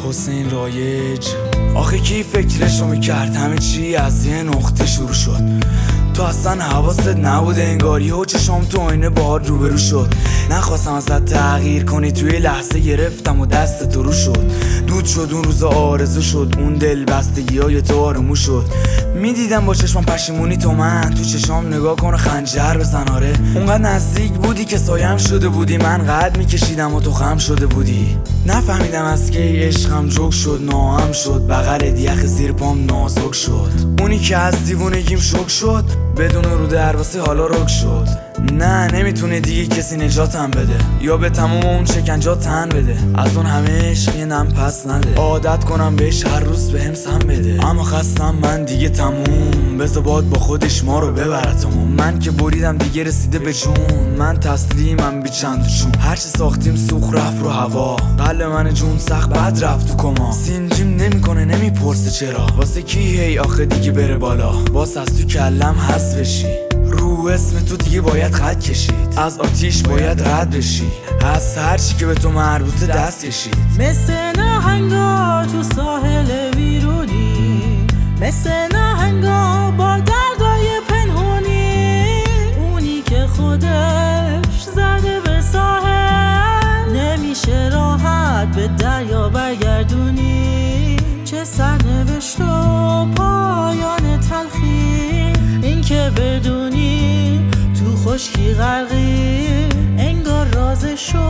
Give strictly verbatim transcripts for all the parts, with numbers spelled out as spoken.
حسین رایج. آخه کی فکرشو میکرد همه چی از یه نقطه شروع شد؟ تو اصلا حواست نبود انگاری و چشام تو آینه باهات روبرو شد. نخواستم ازت تغییر کنی، توی لحظه گرفتم و دست تو رو شد. دود شد اون روز آرزو شد، اون دل بستگی های تو آرومو شد. میدیدم با چشمم پشیمونی تو من، تو چشام نگاه کن و خنجر بزن. آره اونقدر نزدیک بودی که سایم شده بودی، من قد میکشیدم و تو خم شده بودی. نفهمیدم از کی عشقم جوک شد، ناهم شد، بغل یخ زیر پام نازک شد. اونی که از دیوونگیم شوک شد، بدون رو درباسه حالا رک شد. نه نمیتونه دیگه کسی نجاتم بده، یا به تموم اون شکنجا تن بده. از اون همه عشق یه نم پس نده، عادت کنم بهش هر روز بهم سم بده. اما خستم من دیگه تموم، بذار باد با خودش ما رو ببرتمون. من که بریدم دیگه رسیده به جون، من تسلیمم بی چند و چون. هرچی ساختیم سوخ رفت رو هوا، قلب من جون سخت بد رفت تو کما. سینجیم نمیکنه نمیپرسه چرا، واسه کی هی آخه دیگه بره بالا. باس از تو کلم حذف بشی، رو اسم تو دیگه باید خط کشید. از آتیش باید رد بشی، از هرچی که به تو مربوطه دست کشید. مثل نهنگا تو ساحل ویرونی، مثل نهنگا با دردای پنهونی. اونی که خودش زده به ساحل، نمیشه راحت به دریا برگردونی. چه سرنوشت و پایان تلخی، این که بدونی تو خشکی غرقی. انگار رازشو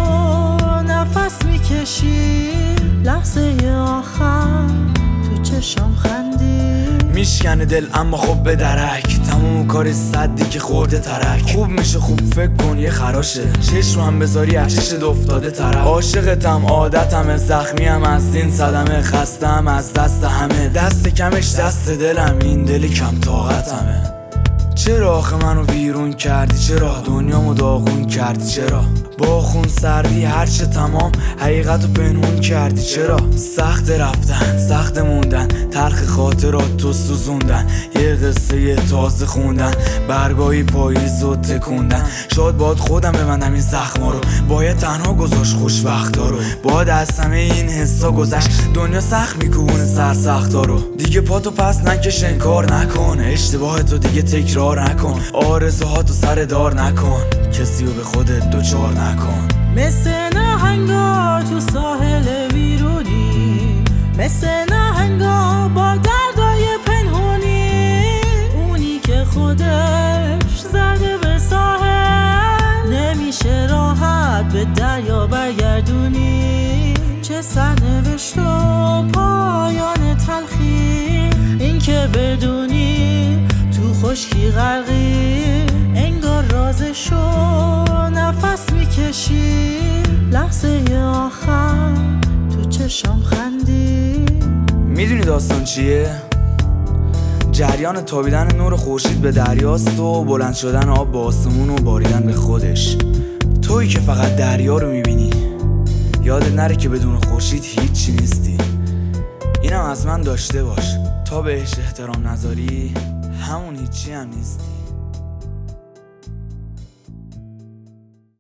نفس میکشی، لحظه آخر تو چشم خندی. میشکنه دل اما خب به درک، تموم کار صدی که خورده ترک. خوب میشه خوب فکر کن یه خراشه، چشم هم بذاری عشقت افتاده طرف. عاشقتم عادتم زخمیم از این صدمه، خستم از دست همه. دست کمش دست دلم، این دل کم طاقتمه. چرا آخه منو ویرون کردی؟ چرا دنیامو داغون کردی؟ چرا با خون سردی هرچه تمام حقیقتو پنهون کردی؟ چرا سخت رفتن سخت موندن، تلخ خاطرات تو سوزوندن. یه قصه تازه خوندن، برگاهی پاییزو تکوندن. شاید باید خودم ببندم این زخما رو، باید تنها گذاشت خوشبختا رو. باید از همه این حسا گذشت، دنیا سخت میکوبونه سرسختا رو. دیگه پاتو پس نکش انکار نکن، اشتباهتو دیگه تکرار نکن. آرزوهاتو سر دار نکن، کسی رو به خودت دوچار نکن. مثل نهنگا تو ساحل ویرونی، مثل نهنگا با دردای پنهونی. اونی که خودش زده به ساحل، نمیشه راحت به دریا برگردونی. چه سرنوشت و پایان تلخی، این که بدونی تو خشکی غرقی. انگار رازشو نفس میکشی، لحظه آخر تو چشم خندی. میدونی داستان چیه؟ جریان تابیدن نور خورشید به دریاست و بلند شدن آب به آسمون و باریدن به خودش. تویی که فقط دریا رو میبینی، یادت نره که بدون خورشید هیچی نیستی. اینم از من داشته باش، تا بهش احترام نذاری همون هیچی هم نیستی.